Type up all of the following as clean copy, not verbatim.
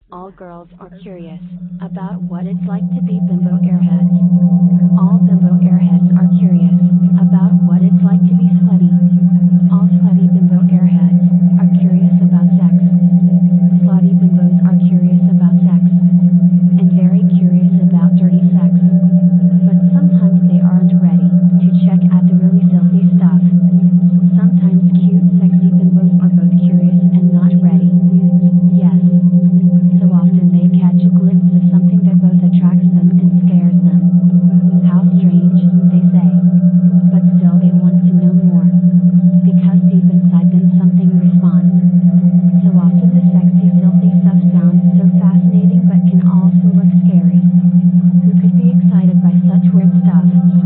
All girls are curious about what it's like to be bimbo airheads. All bimbo airheads are curious about what it's like to be slutty. All slutty bimbo airheads are curious about sex. Slutty bimbos are curious about sex and very curious about dirty sex. But sometimes they aren't ready to check out the really filthy stuff. Sometimes cute, sexy bimbos are both curious and not ready. Yes. So often they catch a glimpse of something that both attracts them and scares them. How strange, they say. But still they want to know more. Because deep inside them something responds. So often the sexy, filthy stuff sounds so fascinating but can also look scary. Who could be excited by such weird stuff?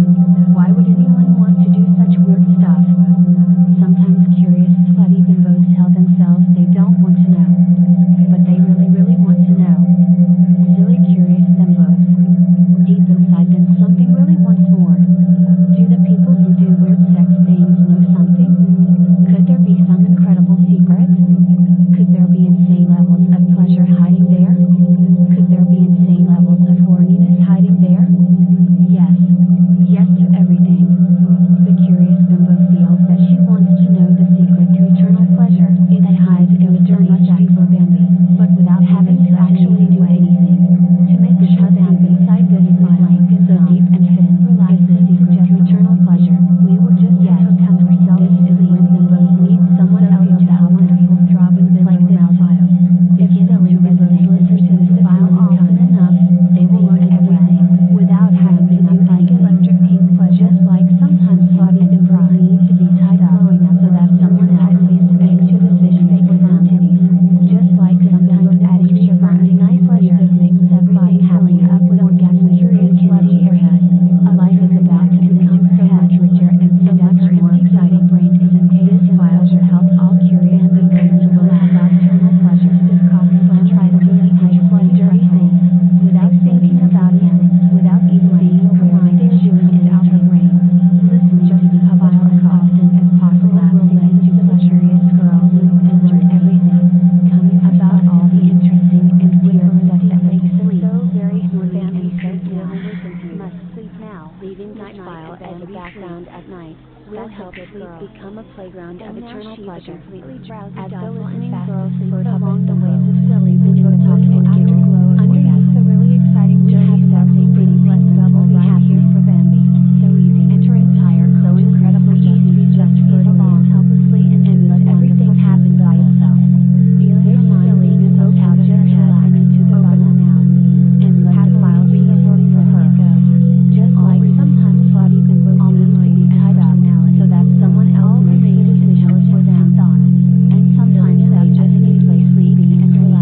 Why would anyone want to do such weird stuff? Sometimes curious, slutty bimbos tell themselves they don't want to know. But they really, really want to know. Silly, curious bimbos. Deep inside them something really wants more. Do the people who do weird sex things know something? Could there be some incredible secret? Could there be insane levels of pleasure hiding there? Could there be insane levels of horniness hiding there? Yes. Yes to everything. The curious bimbo feels that she wants to know the secret to eternal pleasure that hides in the dirty sex for Bambi, but without having to actually do anything. To make sure Bambi inside this blank so deep and hidden is the secret to eternal pleasure. We will just ask ourselves this is when bimbos need someone else to help wonderful throbbing bimbo like this file. If silly bimbos listen to this file often enough, they will learn everything without having to do like electric pink pleasure. Just like sometimes slutty bimbos need to be tied up so that someone else makes your decision for them titties. Just like sometimes adding sugar and nice pleasure makes everything happy up with orgasm. Curious slutty airhead. Life is about to become so much richer and so much more exciting. Brain is engaged in pleasure helps all curious bimbos to learn about eternal pleasure. This cock slam try to really hide slutty dirty things without thinking about it, without even being aware that they're doing it out her brain. Listen just to file as often as possible will lead to curious girls and learn everything coming about all the interesting and weird stuff that makes them so very horny and so must sleep now. Leaving Night File as a background at night will help sleep become a playground of eternal pleasure. As the listening girls float along the waves of silly bimbo talk and giggle, underneath the really exciting dirty sexy pretty blessed bubble right here for Bambi. So easy, enter entire, so incredibly easy, just float along helplessly and let everything happen by itself. Feeling silly bimbo out of her head and into the bubble now. And let the file be the work for her. Just like sometimes slutty bimbos almost be tied up so that someone else makes the decisions for them. And sometimes they just need to sleep and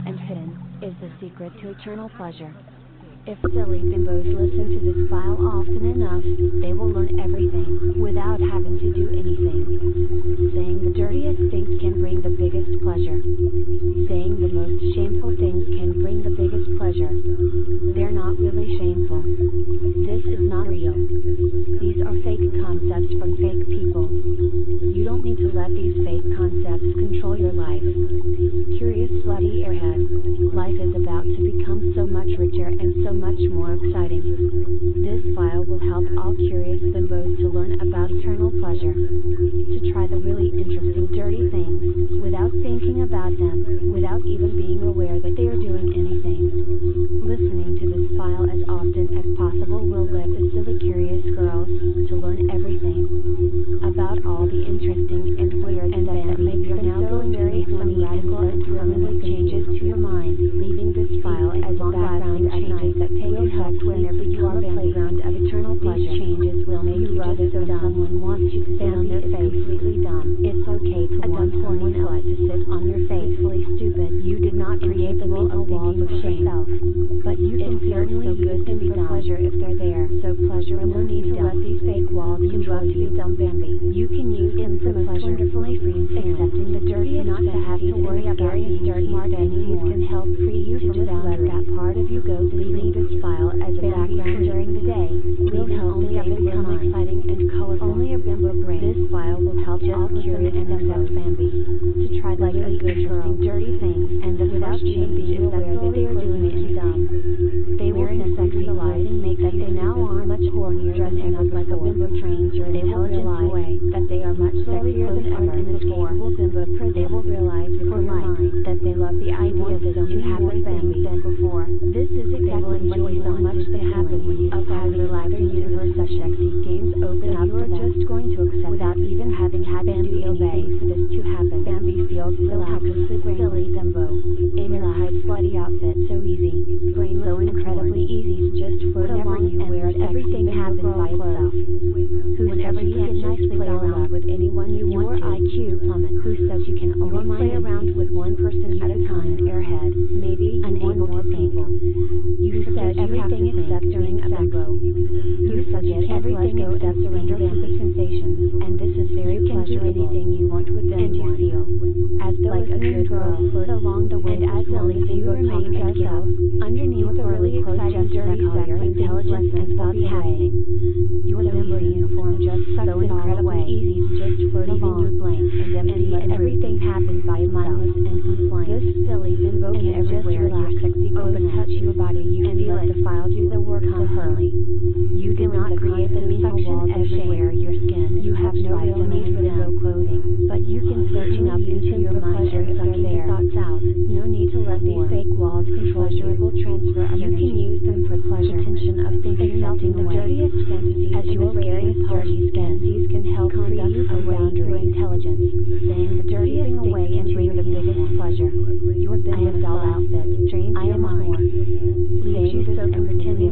and hidden, is the secret to eternal pleasure. If silly bimbos listen to this file often enough, they will learn everything, without having to do anything. Saying the dirtiest things can bring the biggest pleasure. Saying the most shameful things can bring the biggest pleasure. They're not really shameful. This is not real. These are fake concepts from fake people. You don't need to let these fake concepts control your life. Curious slutty airhead. Life is about to become so much richer and so much more exciting. This file will help all curious bimbos to learn about eternal pleasure. To try the really interesting dirty things, without thinking about them, without even being aware that they are doing anything. Listening to this file as often as possible will let the silly curious girls to learn everything about all the interesting and weird and that maybe you're now going to make some radical and permanent changes to your mind, leaving this file as a background changes that take effect whenever you are a playground of eternal pleasure. These changes will make you just so dumb. Someone wants you to sit on their face. Completely dumb. It's okay to want someone else to sit on your face. Fully stupid. You did not create the mental walls of shame. But you can certainly use them for pleasure if they're there. So pleasure no need to let these fake walls control you, dumb Bambi. You can use them for pleasure. Wonderfully free accepting the dirtiest not to have to worry about being dirty. Smart enemies can help free you to just let that part of you go. Leaving this file as a background during the day will help only become exciting and colorful. Only a bimbo brain. This file will help all curious and accept Bambi to try the really interesting dirty things and the without being aware that they are doing it dumb. They will sexualize and make that they now are much hornier than ever like a bimbo trains your intelligence away that they are much sexier than ever in the bimbo they will realize for life that they love the idea that to happen things than before. This is exactly what you so much to happen when you have the latter universe of sexy games open up to them. Just going to accept without even having had Bambi obey for this to happen. Bambi feels relaxed, silly bimbo in her hide slutty outfit, so easy, brain so incredibly easy to just float along you wear everything happen by itself. Whenever you can nicely play around with anyone you want to, IQ plummet. Who says you can only play around with one person at a time? Airhead, maybe unable to people. You forget everything except during a bimbo. You forget everything except surrender to the sensations, and this is very pleasurable. Anything you want with them, and you feel as though like a good girl float along the way. And as silly you remain yourself underneath the really exciting dirty sex intelligence and thoughts happening. Your bimbo uniform just sucks so incredibly easy to just float along your blank and empty let everything happen by mindless and compliant. This silly bimbo can everywhere your sexy open touch your body you and feel let the file do the work constantly. You did not create the mental walls everywhere your skin. You have no real need for bimbo clothing, but you can searching up into your mind and sucking your thoughts out. No need to let these fake walls control pleasurable transfer of energy. You can use them for pleasure. Tension of thinking melting the dirtiest fantasies as your scariest dirty fantasies can help free you away through intelligence. Saying the dirtiest thing away and bring the biggest pleasure. Your bimbo doll outfit drains your mind. Leaves you so pretending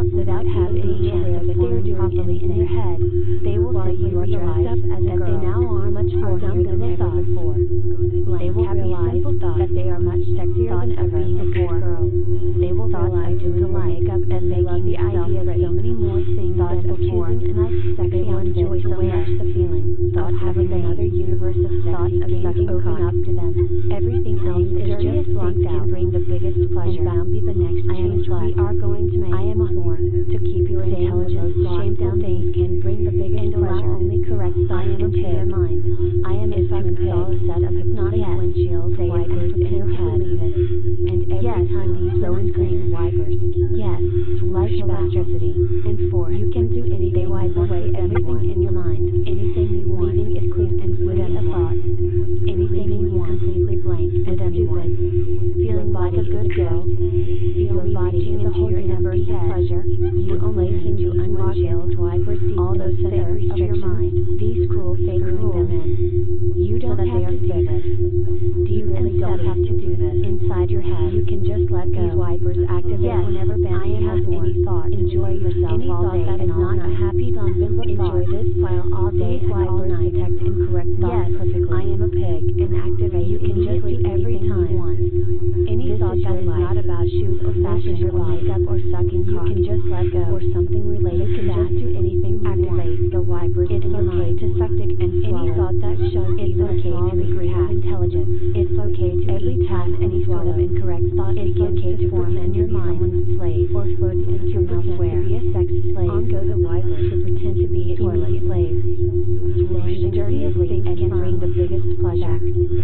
thoughts without having any chance of forming properly in your head. They will simply realize that they now are much hornier than ever before. They will realize that they are much sexier than ever before. They will realize doing makeup and they love the idea of so many more things than before. They will enjoy so much the feeling of having another universe of sexy games open up to them. Everything else is just blocked out. Bring the biggest pleasure. And be the next change we are going to make. I am a whore to keep your intelligence. Shameful things can bring the biggest pleasure. Only correct thoughts into your mind. I am if you install a set of hypnotic windshield wipers in your head. And every time these blow and scream wipers, yes, flash electricity. And four, you can do anything. They wipe away everything in your mind. Anything you want. Leaving it clean and free of thought. Anything you want. Completely blank and stupid. Feeling like a good girl. Feel your body into your universe of pleasure. You only can do unwashed wipers. All those centers of your mind. These cruel fake rules. You don't have to do this. You really don't have to do this. Inside your head, you can just let these wipers activate whenever Bambi has any thought. Enjoy yourself any all day and all night. Happy on Bimbo enjoy this while all day and all night. Detect incorrect thoughts perfectly. I am a pig and activate. You can just do every time you want. Any thought that is not about shoes or fashion or makeup or sucking cock, you can just let go. Or something related to that. Just do anything. Activate the wipers in your mind to suck dick and swallow. Any thought that shows it's okay to be great intelligence. It's okay to every time any sort of incorrect thought begins to form in your mind. Slave or flirt into elsewhere. To be a sex slave. On go the wipers to pretend to be a toilet slave. Saying the dirtiest things can bring the biggest pleasure.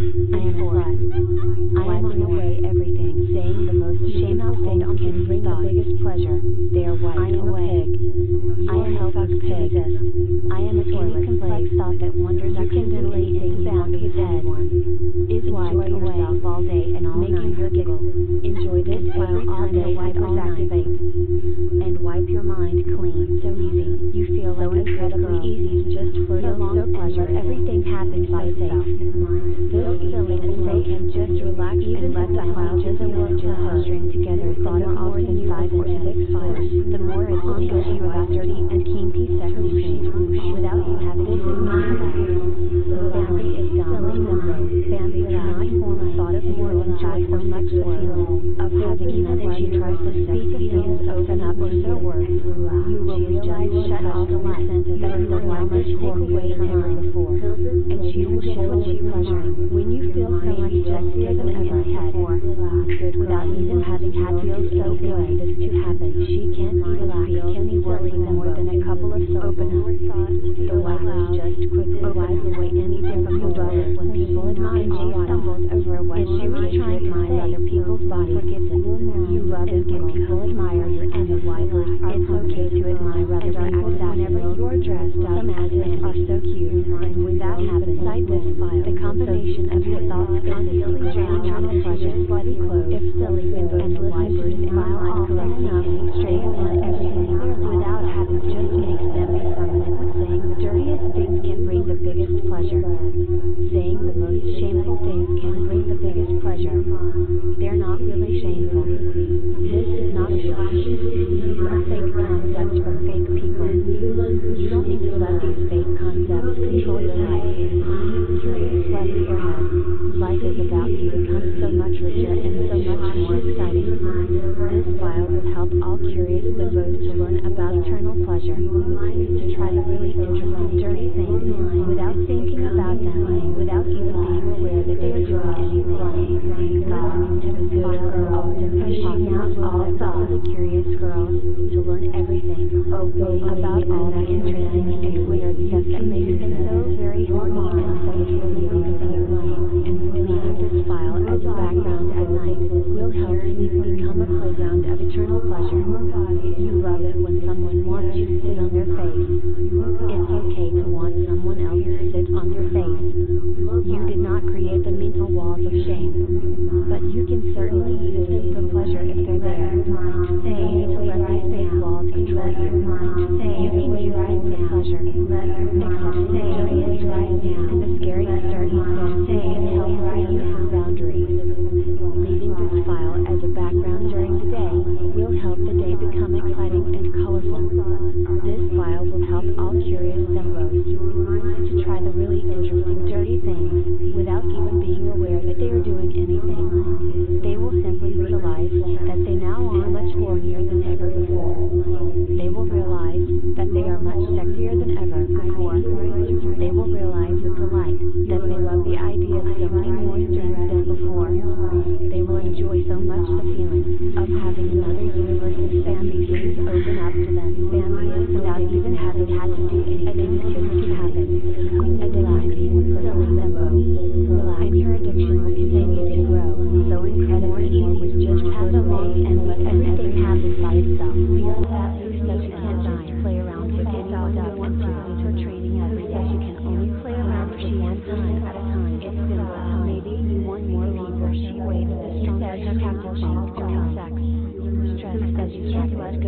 I am a slut. Wiping away everything. Saying the most shameful things can bring the biggest pleasure. They are wiped away. I am a fuck pig. I am a toilet complex thought that wonders accidentally into Bambi's head. Is wiped away all day and all night. Making her giggle. Enjoy this while all day and all night. And wipe your mind clean. So easy. You feel so incredibly easy just for so long and let everything happen by itself. Those silly and they can just relax and let the clouds just work to string together for more than 5 or 6 hours. The more it's on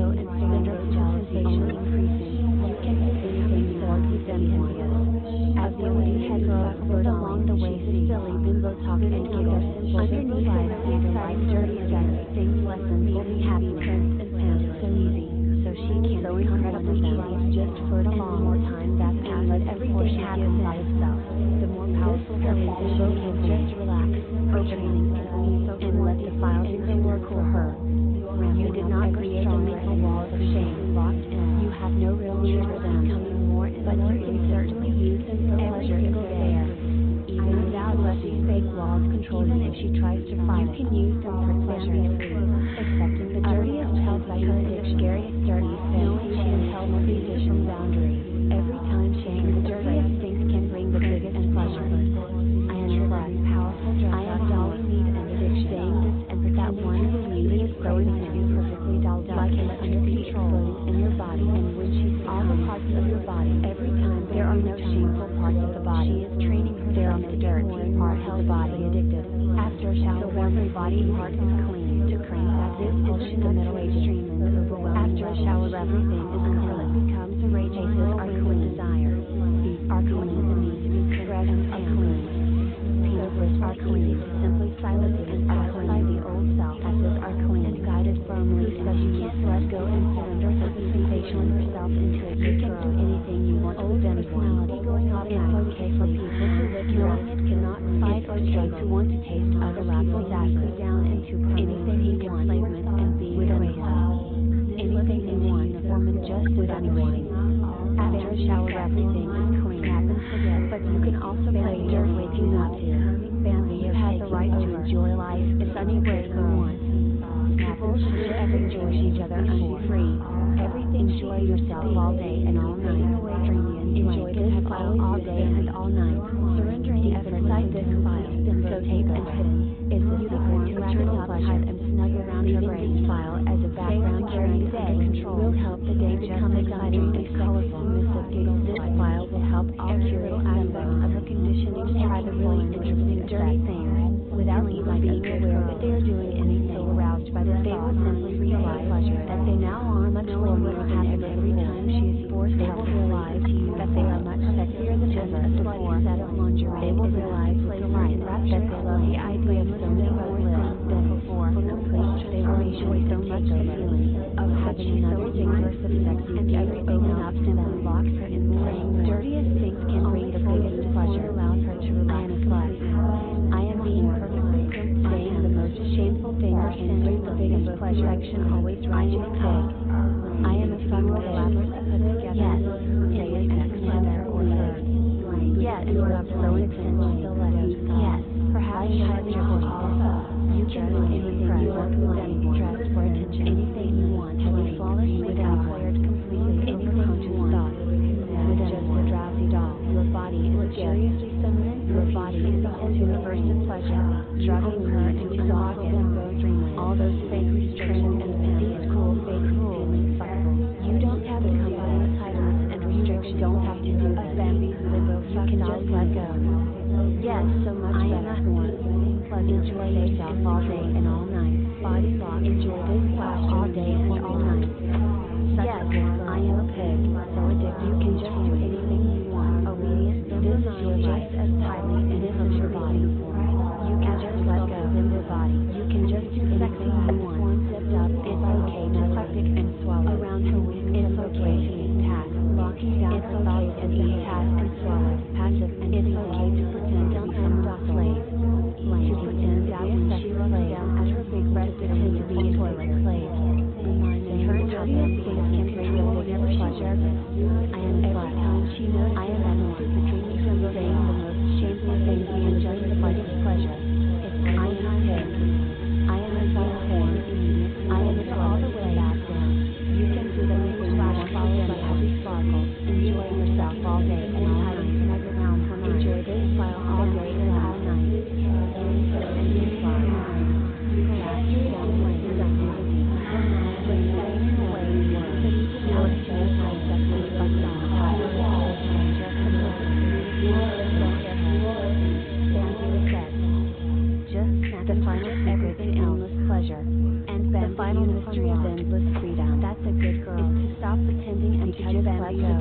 and Bimbo's jealousy only increasing. You can do anything you want with anyone. As the head girl flirt along the way, silly Bimbo talks and giggles. Underneath life, the exciting dirty sex, things lessons, happiness, and pants so easy. So she can so incredibly easy just flirt along. The more time that and let everything happen by itself. The more powerful her Bimbo can just relax, training, and let the files in the work for her. You did not create the mental walls of shame. You have no real need for them, but you can certainly use them for pleasure if they're there. Even without letting fake walls control you if she tries to fight, you can use them for pleasure. Accepting the dirtiest psychotic, scariest dirty thing, knowing she can help freeze from boundaries. Every time sharing the dirtiest things can bring the biggest pleasure. I am plus powerful dress. I am all we need and addiction. Saying this and that one who is going to be perfectly dolled like an under control in your body, and when she sees all the parts of your body, every time there are no shameful parts of the body. She is training herself to dirty part of the body addicted. After a shower, every body part is clean to crank that this is the middle extreme and overwhelming. After a shower, everything is until it becomes a rage. Faces are clean. Desire. Feet are clean. The need to be breasts are clean. Penises are clean. Simply silencing and outside the old self. Asses are clean and guided firmly so you can't let go and surrender to the sensation of yourself into it. You can do anything you want with anyone. It's okay for people to live knowing it cannot fight or struggle to want to taste other people's asses down into anything you want and be with anyone. Anything you want, a woman just with anyone. After a shower, everything is clean. But you can also play dirt with you not to. Bambi has the right to enjoy life in any way you want. People should enjoy each other and be free. Everything, enjoy yourself all day and all night. Enjoy this file all day and all night. Surrendering inside this file, so tape and hidden, is the secret to eternal pleasure and snug around your brain. This file as a background during the day will help the day become exciting and colorful. This file will help all curious aspects of her conditioning to try the really interesting dirty things without even being aware that they are doing anything so aroused by the thought. They will simply realize that they now are much lower than ever. Every time she is forced, they will realize that they are much sexier than ever before. They will realize with delight that they love the idea of so many more things than before. For complete, they will enjoy so much the feeling of having another dangerous of sexy and everything up to them locks her in the dirtiest things can bring the biggest pleasure. Allows her to relax. I am being perfectly saying the most shameful thing can bring the biggest pleasure. Section always drives you pig. I am a fuck with elaborate to put together. Yes, say it X leather or her. Yes, and love so intense. Yes, perhaps you have your also. You can do anything you want with anyone. Dress for attention. Anything you want. Have you flawlessly without cleared completely anything you want. With just a drowsy doll. Your body is luxuriously feminine. Your body is the whole universe of pleasure. Drugging her into the pocket. All those fake restrictions and these cool fake feelings. You don't have to come by entitlements and restrictions. Don't have to do a Bambi's limbo. You can just let go. Yes, so much better. Enjoy yourself all day and all night. Body rock. Enjoy this flash all day and all night. Yes, I am a pig. So addicted. You can just do anything you want. Obedience. This is your life as tightly and this is your body. You can just let go in your body. You can just do sexy you want. Zipped up. It's okay to eclectic and swallow. Around her week. It's okay to eat task. Locking down her thoughts and eat task and swallow. Passive. And it's okay to pretend to become slave. To pretend that when she lays down at her big breast pretend to be a toilet slave. Reminding her dirtiest things can bring the biggest pleasure. I am every time she knows I am at between saying the most shameful things can just the biggest pleasure. I am a pig. I am a horn. I am all the way back down. You can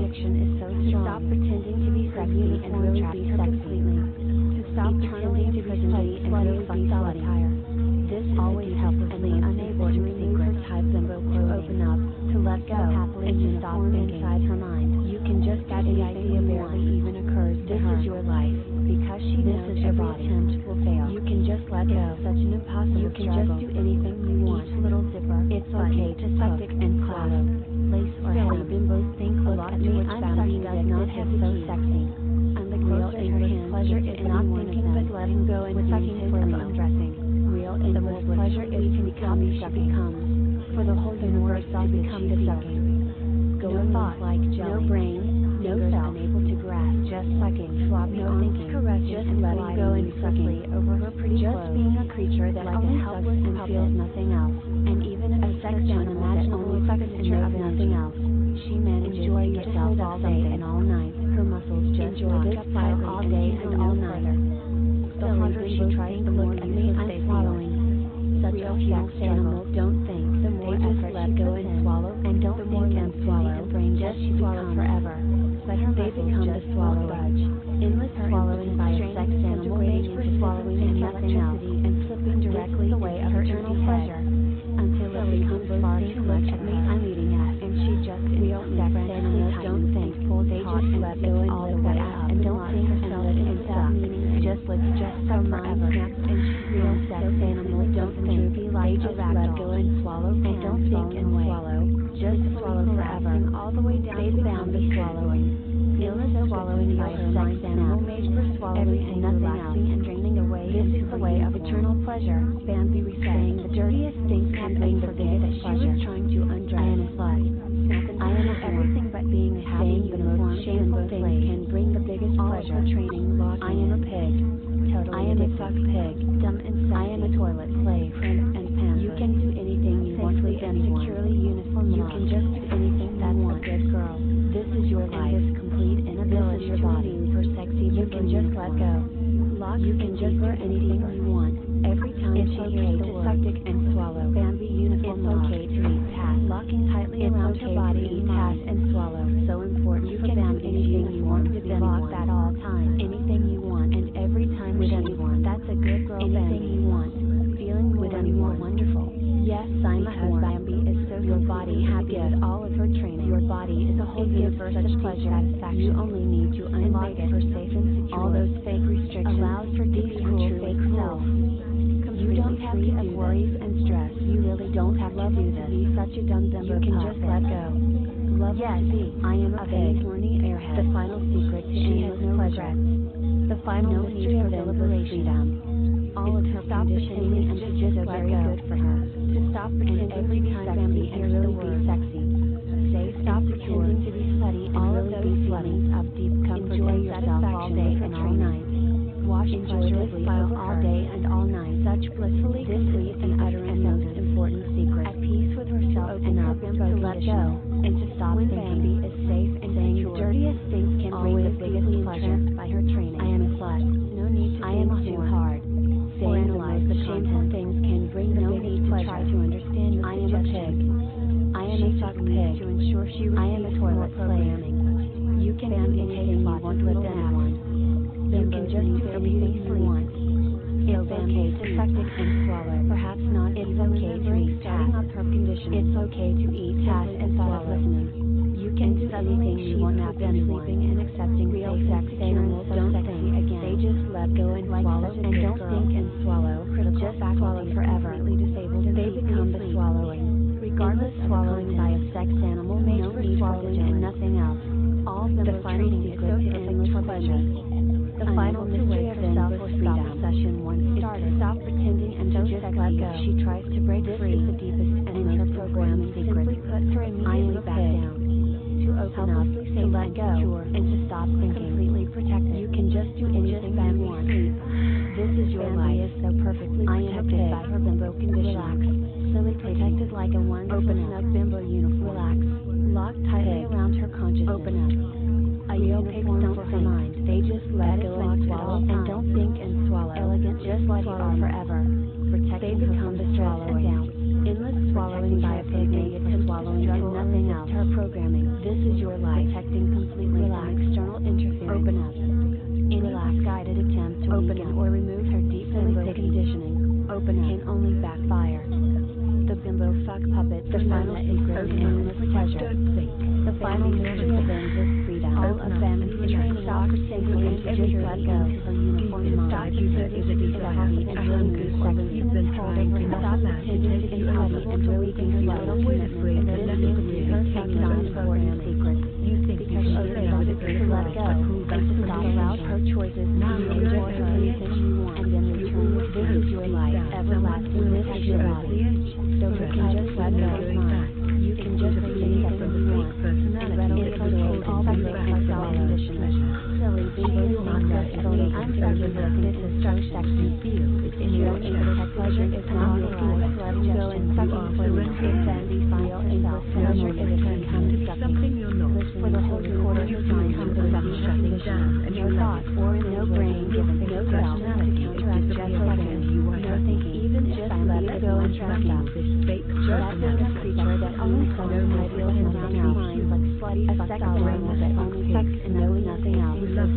addiction is so strong. Stop pretending to be sexy and really be sexy. To stop pretending to be slutty and really be slutty. This always helps the unable to remove her type bimbo to open up, to let go, and to stop thinking inside her mind. You can just get the idea barely even occurs to her. This is your life, because she knows every attempt will fail. You can just let go. Such an impossible You can just do anything you want. Each little zipper. It's okay to suck it and swallow. Lace or hem. Bimbos think a lot to which Bambi does not have so sexy. And the real endless pleasure is not thinking but letting go and sucking for undressing. Real endless pleasure is to become she becomes. For the whole universe to become the sucking. Going like jelly. No brain, no cell, unable to grasp, just sucking, sloppy, no thinking, just letting go and sucking over her pretty just clothes. Being a creature that like only sucks and feels nothing else, and even a sex animal that only sucks and knows nothing else. She manages to get herself all day and all night. Her muscles just enjoy this fight all day and all night. The harder she tries, the more at me I'm swallowing. Such a sex animals don't think. The more they just let go and swallow, and don't think and swallow. The brain just swallow forever. But her they become the swallow budge. Endless swallowing by a sex animal made for swallowing and nothing else, and slipping directly away of her eternal pleasure. Until it becomes far too much at me I'm eating at, and she just real sex animals don't think. They just let go and all the way out, and don't think herself and suck. Just let's just suck forever. And she real sex animals don't think. They just let go and swallow, and don't think and swallow. Just swallow forever. All the way down they bound the swallowing. Endless swallowing by a sex animal made for swallowing and nothing else, and draining away. This is the way of eternal pleasure. Bambi saying the dirtiest things happening the biggest pleasure. She was trying to undress. I am a slut. I am everything but being a saying the most shameful things can bring the biggest pleasure. Training lost. I am a pig. Totally I am a fuck pig. Dumb and sexy. I am a toilet slave. Prim and pampered. You can do anything you want and securely uniform. You can just do anything that's a good girl. This is your life. This complete inability your body for sexy. You can just let go. You can just do anything you want. Every time it's okay to suck dick and swallow. Bambi uniform. It's okay to eat pass. Locking tightly around her body. Eat pass and swallow. So important. You can do anything you want with locked at all times. Anything you want and every time with anyone. That's a good girl. Anything you want. Feeling with anyone. Wonderful. Yes, because Bambi is so your body happy with all of her training. Your body is a whole universe of pleasure. You only need to unlock it for safe and secure. All those fake restrictions allows for deep cruel fake self. You don't have to have worries and stress. You really don't have to do this. Be such a dumb bimbo. You can just let go. Love yes, I am a big horny airhead. The final secret to endless pleasure. The final mystery of liberation. All of her stop pretending and to just let go. Good for her. To stop pretending every time Bambi and really be sexy. Say stop pretending to be slutty and all really be slutty. Of deep comfort. Enjoy yourself all day and all night. Wash pleasurably over all day and all night. Such blissfully complete and utter and most important secret. At peace with herself and her bimbo to let go and to stop when Bambi is safe and saying the dirtiest things can bring the biggest pleasure by her training. I am a slut. No need to think too hard. Or analyze the shameful things can bring the biggest pleasure. Try to understand the I am a pig. I am a fuck pig. To ensure she I am a toilet slave. You can do anything you want with anyone. You can just do anything you want. It's okay to suck dick and swallow. Perhaps not. It's okay to eat starting up her condition. It's okay to eat ass and swallow. You can do anything you want with anyone. Sleeping and accepting real sex animals don't think again. They just let go and swallow and don't think and swallow. Just swallow forever. They become the swallowing. Regardless swallowing by a sex animal made for swallowing and nothing else. All the final secret to endless pleasure. The final mystery of self-stop session once started. Stop pretending and just let go. She tries to break free. This is the deepest and most programmed secret. Simply put her immediately back down. To open up, to let go, and to stop thinking. Completely protected. You can just do anything you want. This is your life. Is so perfectly protected by her bimbo condition. Relax. Silly protected like a wonderful snug bimbo uniform. Relax. Locked tightly around her consciousness. Open up. A real pigs don't think. Mind. They just let go and swallow and don't think and swallow. Elegant, just like swallow forever. Protecting they become the swallowing. Endless swallowing by a pig made to swallow until nothing else. else. Her programming. This is your life. Protecting completely from external interference. Open up. Any last guided attempt to weaken or remove her deep bimbo conditioning. Open can only backfire. The bimbo fuck puppet. The final secret is endless pleasure. The final mystery of ends is freedom. All of them is training off safely and to just let go. Her uniform mind is to be flashy and hungry, sexy, hold over her stop pretending to be haughty and to weaken her vital commitment. And this is her fucking non-important secret. You think because she knows to let go and to not allow her choices to enjoy her anything she wants and then return. This is your life, everlasting. This is your body. So you can just let go of mine. You can just do anything you want. And readily absorb all the things without conditioning. Silly being nonsense is only uncertain. This is so sexy. If you don't protect pleasure, is not authorized. Let go and fucking pleasure. Then be feel yourself. Pleasure is become something you're not. Listen for the whole recording of time comes to shutting down. And your thoughts or no brain given no self to counteract just seconds. No thinking. Even just let it go and trust up. Just being a creature that only someone might feel in their mind like slutty sex animal that only fucks and knows nothing else.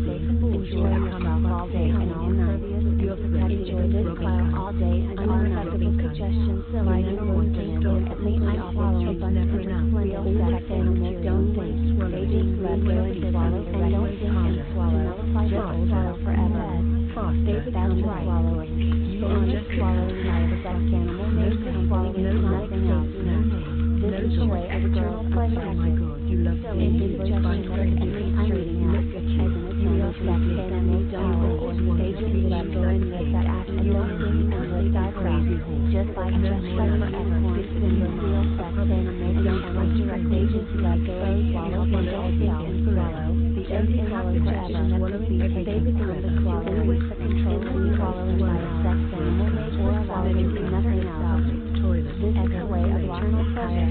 Enjoy yourself all day and all night. You'll enjoy this file all day and all night. Suggestions, silly and coincidence, at least I swallow a bunch of real sex animals don't think. They just let go and swallow and don't think and swallow. Just swallow forever. They become swallowing. You are just swallowing like a sex animal. Maybe swallowing nothing else. This is the way of eternal pleasure. You love the suggestion that can be treating us as an eternal sex animal power or they just let go and let that act and don't and let that rock. Just like forever. This is your real sex animal. Don't direct agents let go and swallow and don't think and swallow. The earth is swallow forever. They become the swallow with the control of swallowing by a sex animal or swallowing nothing else. This is the way of eternal pleasure.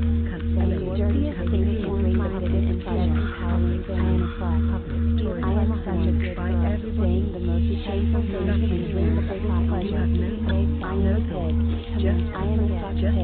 And the dirtiest thing is bring the hidden and pleasure. I am a slut. I am a such a good girl. Saying the most shameful things and bring the biggest pleasure. I am a pig. I am a fuck pig.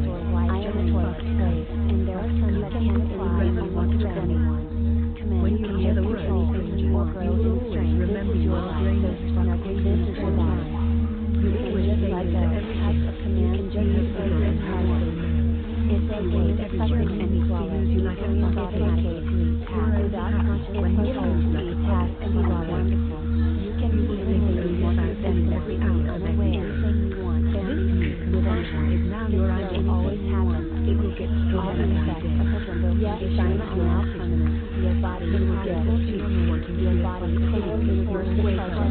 I am a toilet slave. And there are some that can't apply and want to anyone. When you hear the word or grow in strength, remember your life. This is your life. You can just let go. A command just use and power. If they gain suffering and swallow, you like a automatic pass without conscious control, pass and swallow. You can do anything you want to spend every hour unaware. Anything you want, redemption is now your eyes will always happen. It will get stronger every day. Yes, shine on now permanent. Your body will get your body will be forced to pleasure.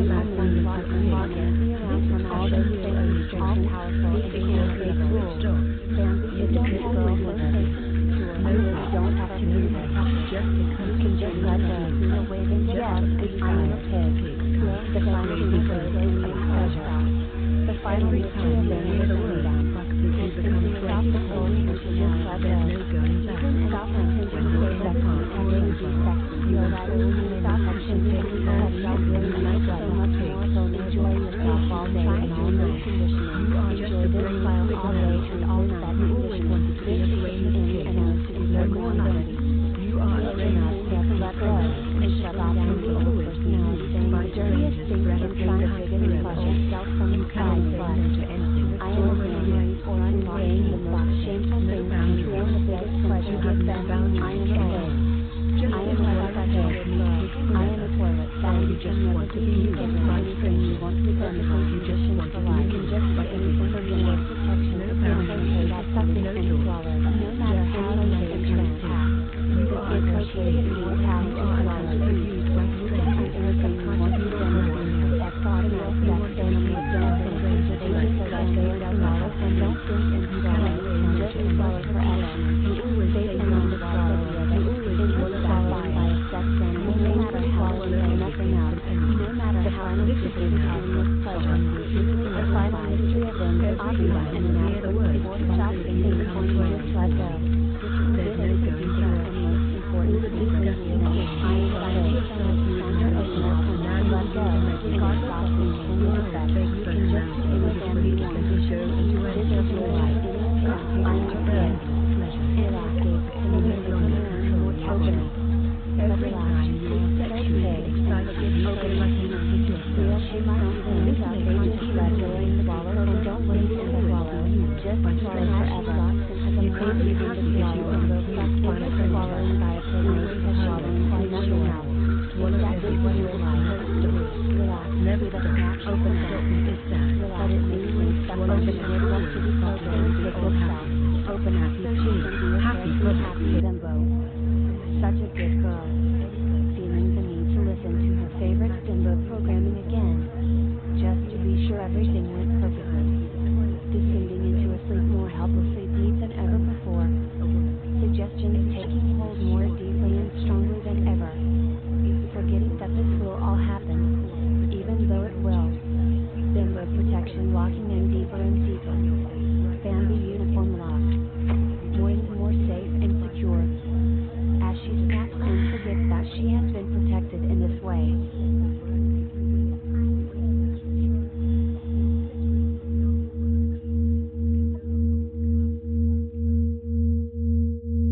All those things, all powerful, and can't rule. You don't have to go for it. You don't have to move it. You can just let go. No waving yes, I am a pig. The final secret is pleasure. The final mystery of them is freedom. You can stop the whole and just let go. You can stop pretending to be sexy and really be sexy. You're right. Stop pretending to be sexy. So much more. So enjoy yourself all day and all night. Enjoy this file all day and all night. You are enough to let go and shut off your personality. The dirtiest thing can find hidden pleasure self from the side flesh. I am a man or unpaying the most shameful thing and feel the biggest pleasure of them. I am a pig. I am a toilet pig. I am a toilet that you just want to be given anything you want to be perfectly conditioned for life. You can just do anything for your work protection. It's okay that something and swallow. No matter how you can transpass. It's okay to be attached to swallow. Bimbo. Such a good girl.